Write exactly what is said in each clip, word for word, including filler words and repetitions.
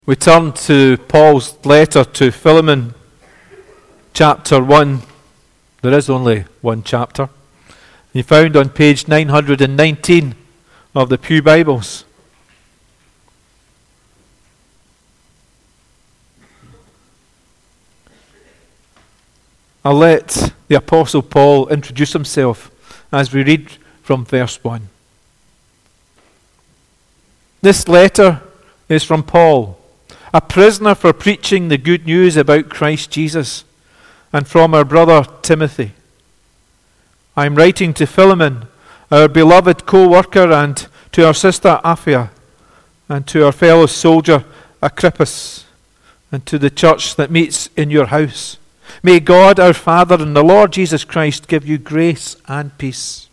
We turn to Paul's letter to Philemon, chapter one. There is only one chapter. You found on page nine hundred nineteen of the Pew Bibles. I'll let the Apostle Paul introduce himself as we read from verse one. This letter is from Paul, a prisoner for preaching the good news about Christ Jesus, and from our brother Timothy. I am writing to Philemon, our beloved co-worker, and to our sister Apphia, and to our fellow soldier Archippus, and to the church that meets in your house. May God our Father and the Lord Jesus Christ give you grace and peace.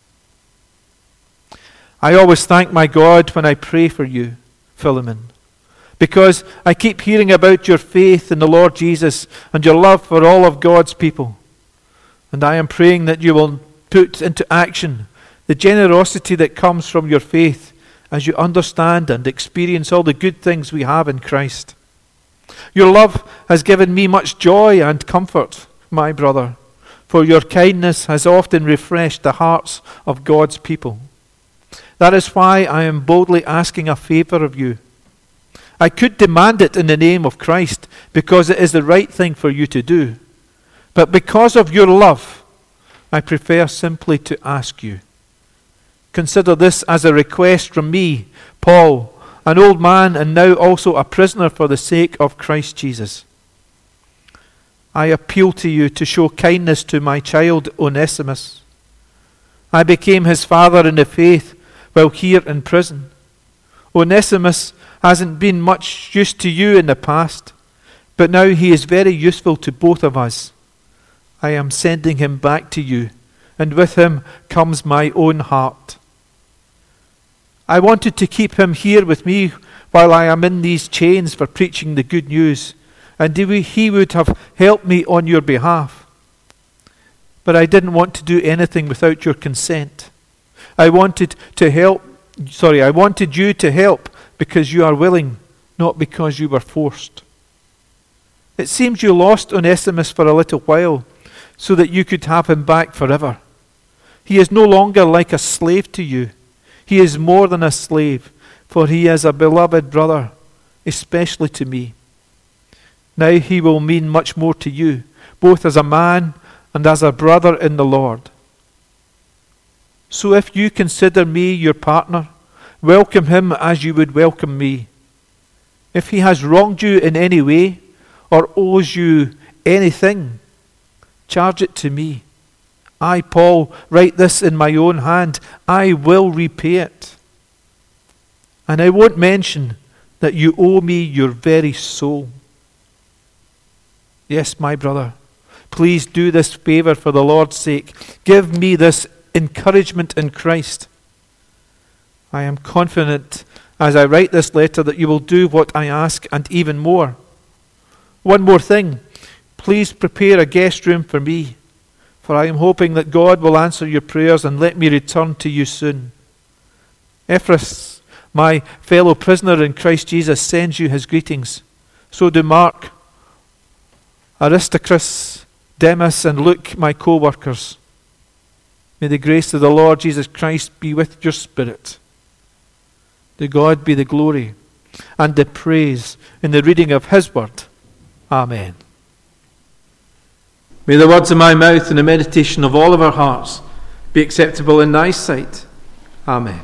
I always thank my God when I pray for you, Philemon, because I keep hearing about your faith in the Lord Jesus and your love for all of God's people. And I am praying that you will put into action the generosity that comes from your faith as you understand and experience all the good things we have in Christ. Your love has given me much joy and comfort, my brother, for your kindness has often refreshed the hearts of God's people. That is why I am boldly asking a favor of you. I could demand it in the name of Christ because it is the right thing for you to do. But because of your love, I prefer simply to ask you. Consider this as a request from me, Paul, an old man and now also a prisoner for the sake of Christ Jesus. I appeal to you to show kindness to my child Onesimus. I became his father in the faith while here in prison. Onesimus hasn't been much use to you in the past, but now he is very useful to both of us. I am sending him back to you, and with him comes my own heart. I wanted to keep him here with me while I am in these chains for preaching the good news, and he would have helped me on your behalf. But I didn't want to do anything without your consent. I wanted to help, sorry, I wanted you to help because you are willing, not because you were forced. It seems you lost Onesimus for a little while, so that you could have him back forever. He is no longer like a slave to you. He is more than a slave, for he is a beloved brother, especially to me. Now he will mean much more to you, both as a man and as a brother in the Lord. So if you consider me your partner, welcome him as you would welcome me. If he has wronged you in any way or owes you anything, charge it to me. I, Paul, write this in my own hand. I will repay it. And I won't mention that you owe me your very soul. Yes, my brother, please do this favor for the Lord's sake. Give me this encouragement in Christ. I am confident as I write this letter that you will do what I ask and even more. One more thing. Please prepare a guest room for me, for I am hoping that God will answer your prayers and let me return to you soon. Ephras, my fellow prisoner in Christ Jesus, sends you his greetings. So do Mark, Aristarchus, Demas, and Luke, my co-workers. May the grace of the Lord Jesus Christ be with your spirit. To God be the glory and the praise in the reading of his word. Amen. May the words of my mouth and the meditation of all of our hearts be acceptable in thy sight. Amen.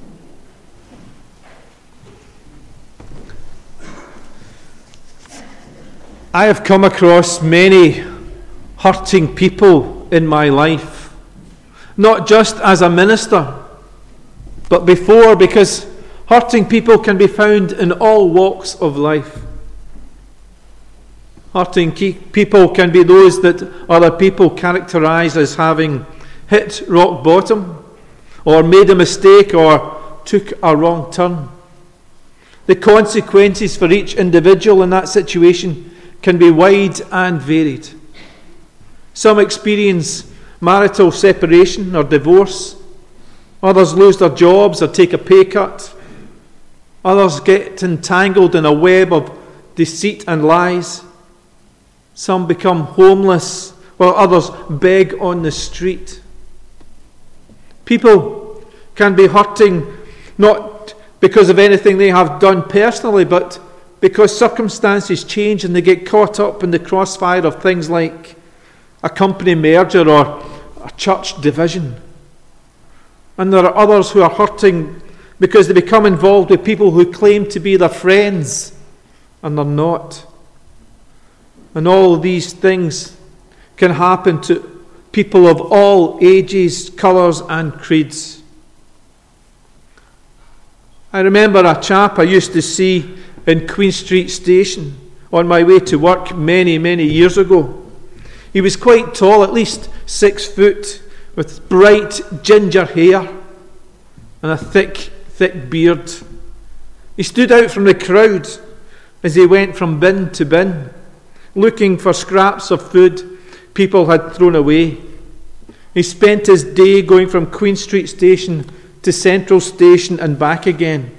I have come across many hurting people in my life, not just as a minister, but before, because hurting people can be found in all walks of life. Hurting people can be those that other people characterize as having hit rock bottom, or made a mistake, or took a wrong turn. The consequences for each individual in that situation can be wide and varied. Some experience marital separation or divorce. Others lose their jobs or take a pay cut. Others get entangled in a web of deceit and lies. Some become homeless, while others beg on the street. People can be hurting not because of anything they have done personally, but because circumstances change and they get caught up in the crossfire of things like a company merger or a church division. And there are others who are hurting because they become involved with people who claim to be their friends and they're not. And all of these things can happen to people of all ages, colours and creeds. I remember a chap I used to see in Queen Street Station on my way to work many, many years ago. He was quite tall, at least six foot, with bright ginger hair and a thick, thick beard. He stood out from the crowd as he went from bin to bin, looking for scraps of food people had thrown away. He spent his day going from Queen Street Station to Central Station and back again.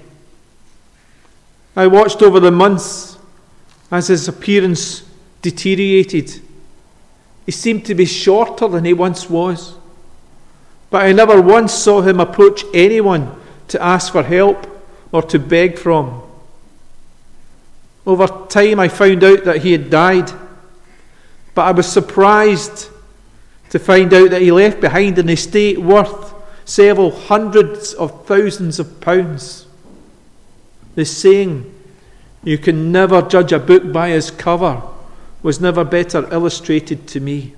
I watched over the months as his appearance deteriorated. He seemed to be shorter than he once was, but I never once saw him approach anyone to ask for help or to beg from. Over time I found out that he had died, but I was surprised to find out that he left behind an estate worth several hundreds of thousands of pounds. The saying, "You can never judge a book by its cover," was never better illustrated to me.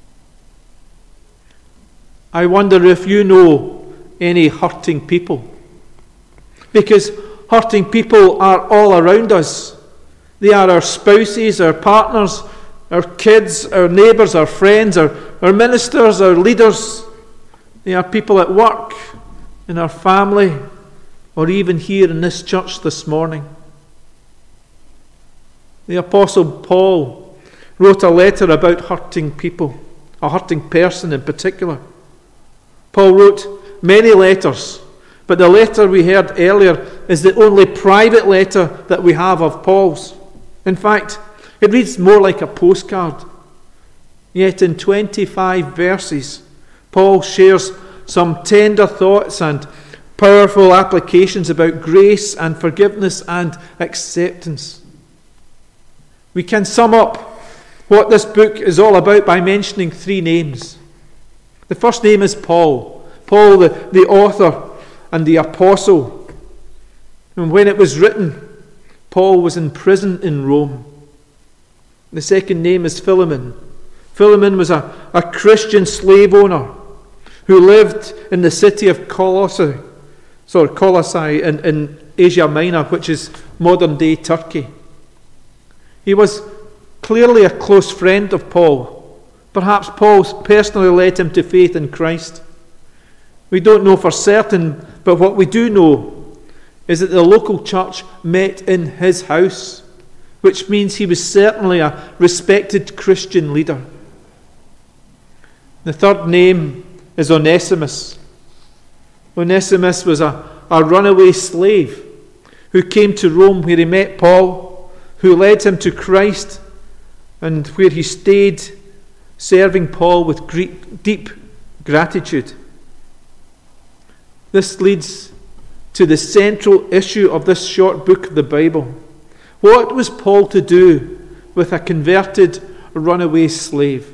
I wonder if you know any hurting people. Because hurting people are all around us. They are our spouses, our partners, our kids, our neighbours, our friends, our, our ministers, our leaders. They are people at work, in our family, or even here in this church this morning. The Apostle Paul wrote a letter about hurting people, a hurting person in particular. Paul wrote many letters, but the letter we heard earlier is the only private letter that we have of Paul's. In fact, it reads more like a postcard. Yet in twenty-five verses, Paul shares some tender thoughts and powerful applications about grace and forgiveness and acceptance. We can sum up what this book is all about by mentioning three names. The first name is Paul. Paul, the, the author and the apostle. And when it was written, Paul was in prison in Rome. The second name is Philemon. Philemon was a, a Christian slave owner who lived in the city of Colossae, sorry, Colossae in, in Asia Minor, which is modern-day Turkey. He was clearly a close friend of Paul. Perhaps Paul personally led him to faith in Christ. We don't know for certain, but what we do know is that the local church met in his house, which means he was certainly a respected Christian leader. The third name is Onesimus. Onesimus was a, a runaway slave who came to Rome, where he met Paul, who led him to Christ, and where he stayed serving Paul with great, deep gratitude. This leads to the central issue of this short book of the Bible. What was Paul to do with a converted runaway slave?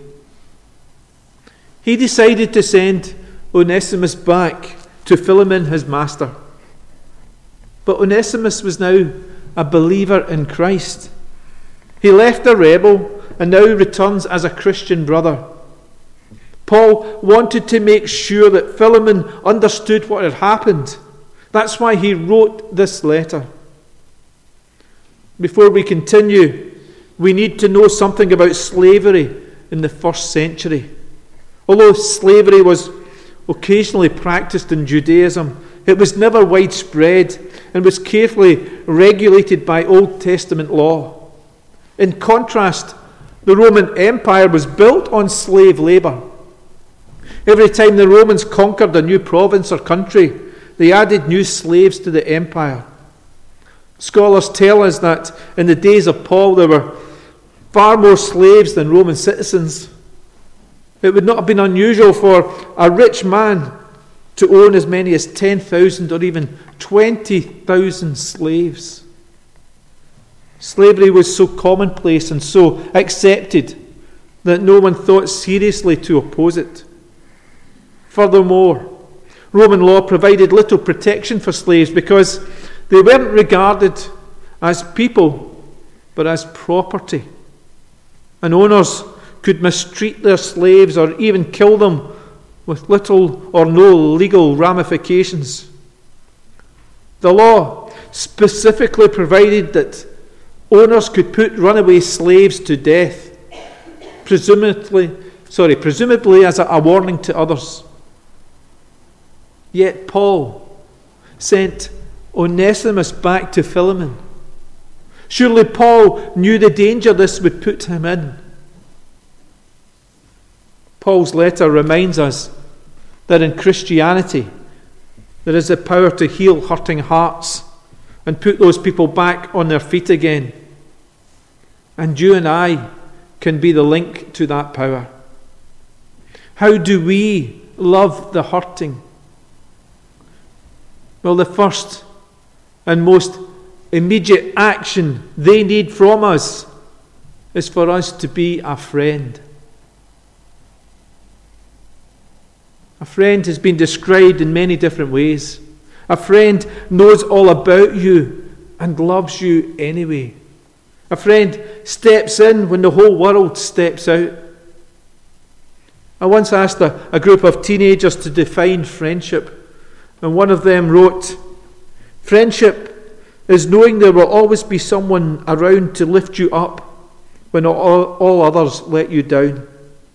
He decided to send Onesimus back to Philemon, his master. But Onesimus was now a believer in Christ. He left a rebel and now returns as a Christian brother. Paul wanted to make sure that Philemon understood what had happened. That's why he wrote this letter. Before we continue, we need to know something about slavery in the first century. Although slavery was occasionally practiced in Judaism, it was never widespread and was carefully regulated by Old Testament law. In contrast, the Roman Empire was built on slave labour. Every time the Romans conquered a new province or country, they added new slaves to the empire. Scholars tell us that in the days of Paul there were far more slaves than Roman citizens. It would not have been unusual for a rich man to own as many as ten thousand or even twenty thousand slaves. Slavery was so commonplace and so accepted that no one thought seriously to oppose it. Furthermore, Roman law provided little protection for slaves because they weren't regarded as people, but as property. And owners could mistreat their slaves or even kill them with little or no legal ramifications. The law specifically provided that owners could put runaway slaves to death, presumably, sorry, presumably as a, a warning to others. Yet Paul sent Onesimus back to Philemon. Surely Paul knew the danger this would put him in. Paul's letter reminds us that in Christianity there is the power to heal hurting hearts and put those people back on their feet again. And you and I can be the link to that power. How do we love the hurting? Well, the first and most immediate action they need from us is for us to be a friend. A friend has been described in many different ways. A friend knows all about you and loves you anyway. A friend steps in when the whole world steps out. I once asked a, a group of teenagers to define friendship, and one of them wrote, "Friendship is knowing there will always be someone around to lift you up when all, all others let you down."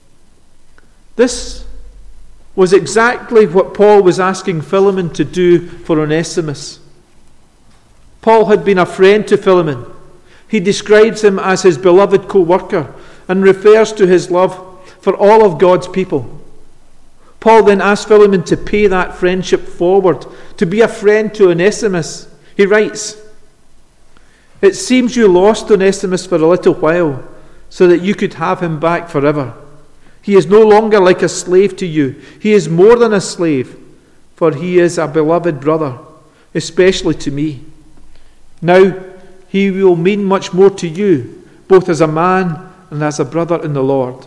This was exactly what Paul was asking Philemon to do for Onesimus. Paul had been a friend to Philemon. He describes him as his beloved co-worker and refers to his love for all of God's people. Paul then asked Philemon to pay that friendship forward, to be a friend to Onesimus. He writes, "It seems you lost Onesimus for a little while, so that you could have him back forever. He is no longer like a slave to you. He is more than a slave, for he is a beloved brother, especially to me. Now he will mean much more to you, both as a man and as a brother in the Lord."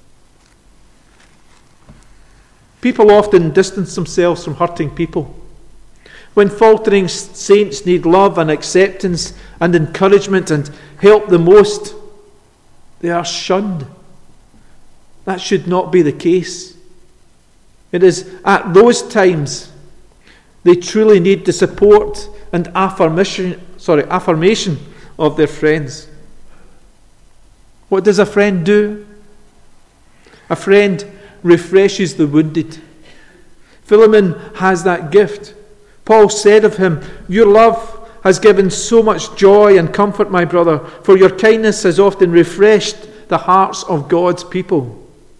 People often distance themselves from hurting people. When faltering saints need love and acceptance and encouragement and help the most, they are shunned. That should not be the case. It is at those times they truly need the support and affirmation, sorry, affirmation of their friends. What does a friend do? A friend refreshes the wounded. Philemon has that gift. Paul said of him, "Your love has given so much joy and comfort, my brother, for your kindness has often refreshed the hearts of God's people."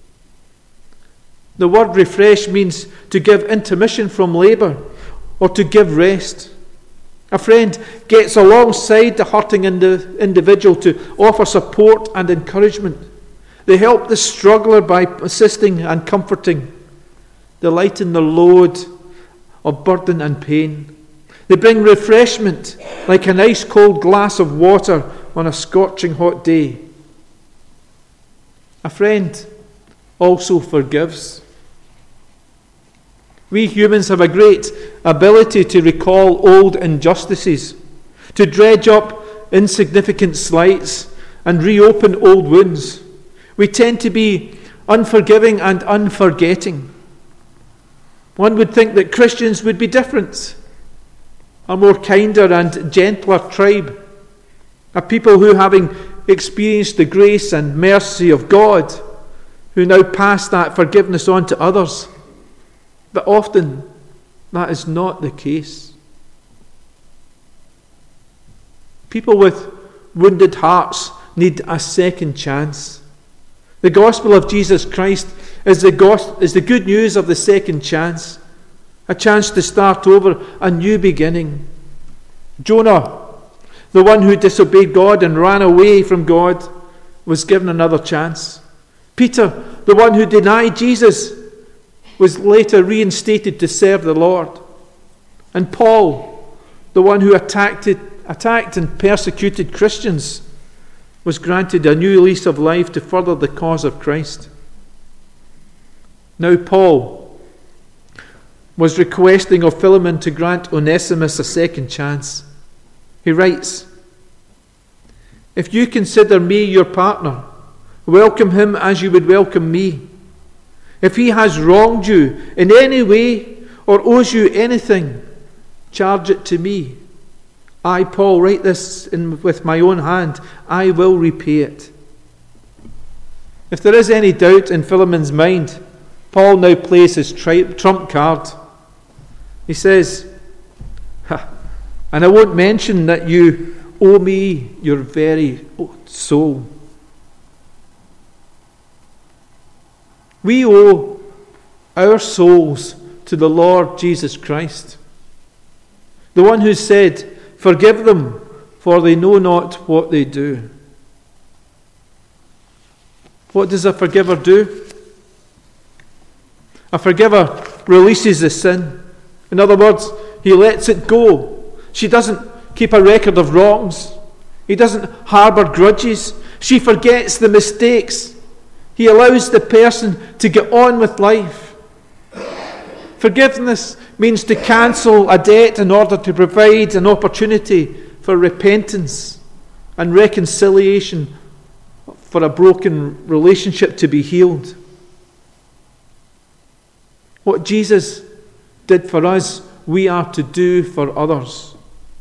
The word refresh means to give intermission from labour or to give rest. A friend gets alongside the hurting indi- individual to offer support and encouragement. They help the struggler by assisting and comforting. They lighten the load of burden and pain. They bring refreshment like an ice cold glass of water on a scorching hot day. A friend also forgives. We humans have a great ability to recall old injustices, to dredge up insignificant slights and reopen old wounds. We tend to be unforgiving and unforgetting. One would think that Christians would be different, a more kinder and gentler tribe, a people who, having experienced the grace and mercy of God, who now pass that forgiveness on to others. But often that is not the case. People with wounded hearts need a second chance. The gospel of Jesus Christ is the, gos- is the good news of the second chance, a chance to start over, a new beginning. Jonah The one who disobeyed God and ran away from God was given another chance. Peter, the one who denied Jesus, was later reinstated to serve the Lord. And Paul, the one who attacked, it, attacked and persecuted Christians, was granted a new lease of life to further the cause of Christ. Now Paul was requesting of Philemon to grant Onesimus a second chance. He writes, "If you consider me your partner, welcome him as you would welcome me. If he has wronged you in any way or owes you anything, charge it to me. I, Paul, write this in, with my own hand. I will repay it." If there is any doubt in Philemon's mind, Paul now plays his tri- trump card. He says, "And I won't mention that you owe me your very soul." We owe our souls to the Lord Jesus Christ, the one who said, "Forgive them, for they know not what they do." What does a forgiver do? A forgiver releases the sin. In other words, he lets it go. She doesn't keep a record of wrongs. He doesn't harbour grudges. She forgets the mistakes. He allows the person to get on with life. Forgiveness means to cancel a debt in order to provide an opportunity for repentance and reconciliation, for a broken relationship to be healed. What Jesus did for us, we are to do for others.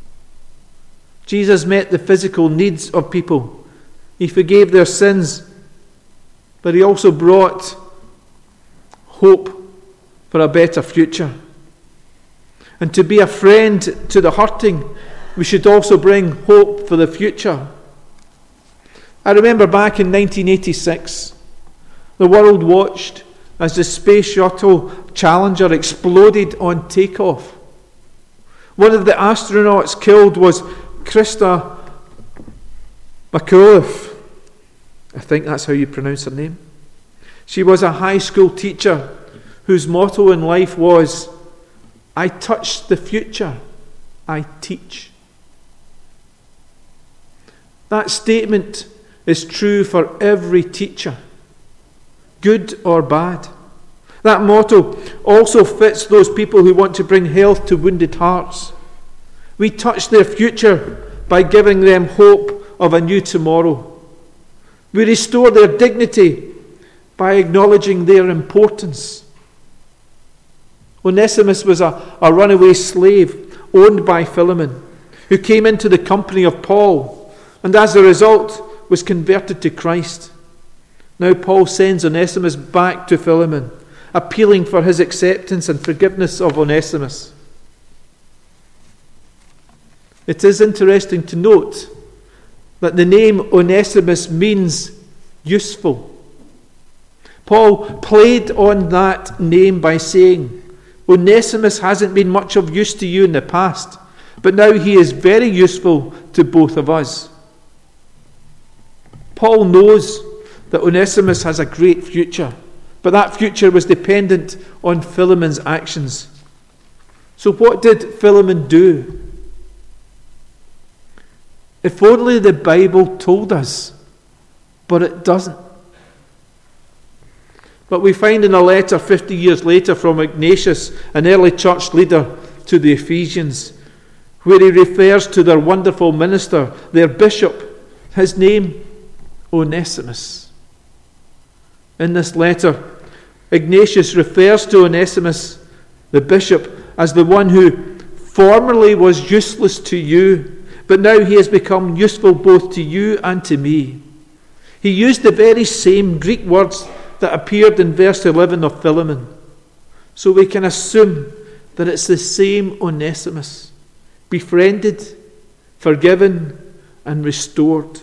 Jesus met the physical needs of people. He forgave their sins, but he also brought hope for a better future. And to be a friend to the hurting, we should also bring hope for the future. I remember back in nineteen eighty-six, the world watched as the space shuttle Challenger exploded on takeoff. One of the astronauts killed was Krista McAuliffe. I think that's how you pronounce her name. She was a high school teacher whose motto in life was, "I touch the future, I teach." That statement is true for every teacher, good or bad. That motto also fits those people who want to bring health to wounded hearts. We touch their future by giving them hope of a new tomorrow. We restore their dignity by acknowledging their importance. Onesimus was a, a runaway slave owned by Philemon, who came into the company of Paul, and as a result was converted to Christ. Now Paul sends Onesimus back to Philemon, appealing for his acceptance and forgiveness of Onesimus. It is interesting to note that the name Onesimus means useful. Paul played on that name by saying, "Onesimus hasn't been much of use to you in the past, but now he is very useful to both of us." Paul knows that Onesimus has a great future, but that future was dependent on Philemon's actions. So what did Philemon do? If only the Bible told us, but it doesn't. But we find in a letter fifty years later from Ignatius, an early church leader, to the Ephesians, where he refers to their wonderful minister, their bishop, his name, Onesimus. In this letter, Ignatius refers to Onesimus, the bishop, as the one who formerly was useless to you, but now he has become useful both to you and to me. He used the very same Greek words that appeared in verse eleven of Philemon. So we can assume that it's the same Onesimus, befriended, forgiven, and restored.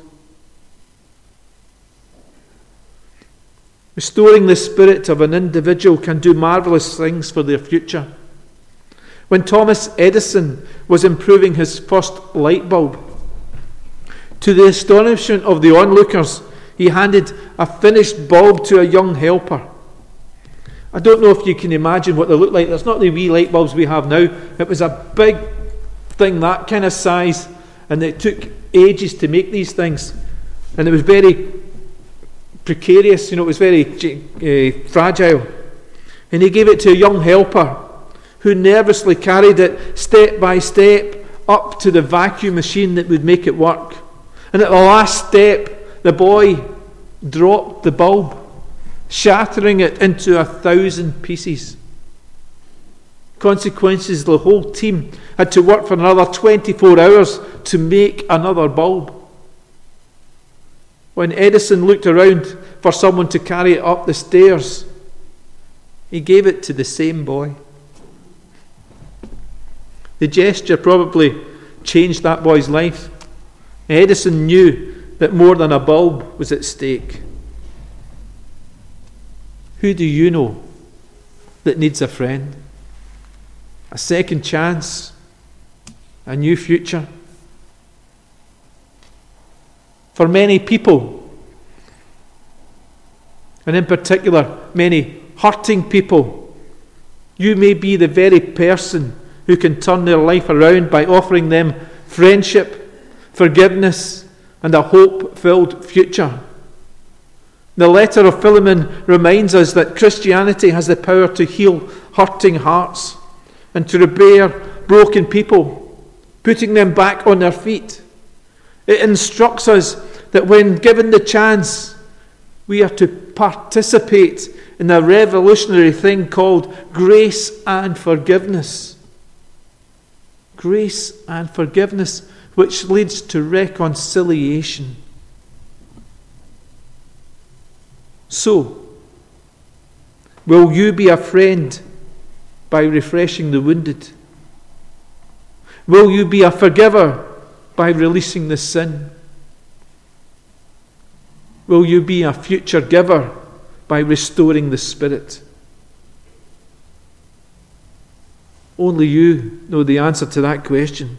Restoring the spirit of an individual can do marvelous things for their future. When Thomas Edison was improving his first light bulb, To the astonishment of the onlookers, he handed a finished bulb to a young helper. I don't know if you can imagine what they look like. There's not the wee light bulbs we have now. It was a big thing, that kind of size, and it took ages to make these things. And it was very precarious, you know, it was very uh, fragile. And he gave it to a young helper who nervously carried it step by step up to the vacuum machine that would make it work. And at the last step, the boy dropped the bulb, shattering it into a thousand pieces. Consequences, the whole team had to work for another twenty-four hours to make another bulb. When Edison looked around for someone to carry it up the stairs, he gave it to the same boy. The gesture probably changed that boy's life. Edison knew that more than a bulb was at stake. Who do you know that needs a friend? A second chance? A new future? For many people, and in particular many hurting people, you may be the very person who can turn their life around by offering them friendship, forgiveness, and a hope-filled future. The letter of Philemon reminds us that Christianity has the power to heal hurting hearts and to repair broken people, putting them back on their feet. It instructs us that when given the chance, we are to participate in a revolutionary thing called grace and forgiveness. Grace and forgiveness, which leads to reconciliation. So, will you be a friend by refreshing the wounded? Will you be a forgiver by releasing the sin? Will you be a future giver by restoring the spirit? Only you know the answer to that question.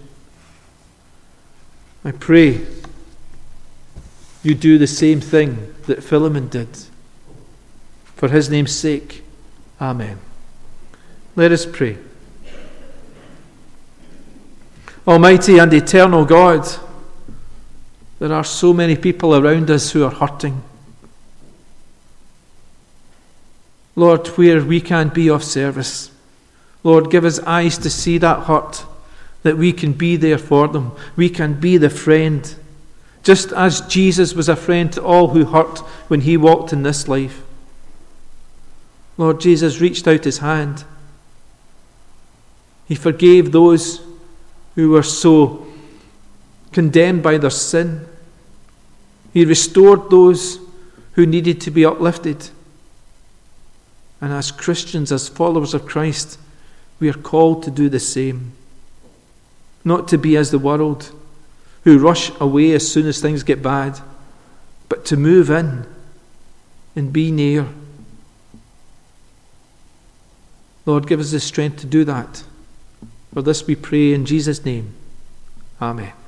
I pray you do the same thing that Philemon did. For his name's sake, amen. Let us pray. Almighty and eternal God, there are so many people around us who are hurting. Lord, where we can be of service, Lord, give us eyes to see that hurt, that we can be there for them. We can be the friend, just as Jesus was a friend to all who hurt when he walked in this life. Lord, Jesus reached out his hand. He forgave those who were so condemned by their sin. He restored those who needed to be uplifted. And as Christians, as followers of Christ, we are called to do the same. Not to be as the world, who rush away as soon as things get bad, but to move in and be near. Lord, give us the strength to do that. For this we pray in Jesus' name. Amen.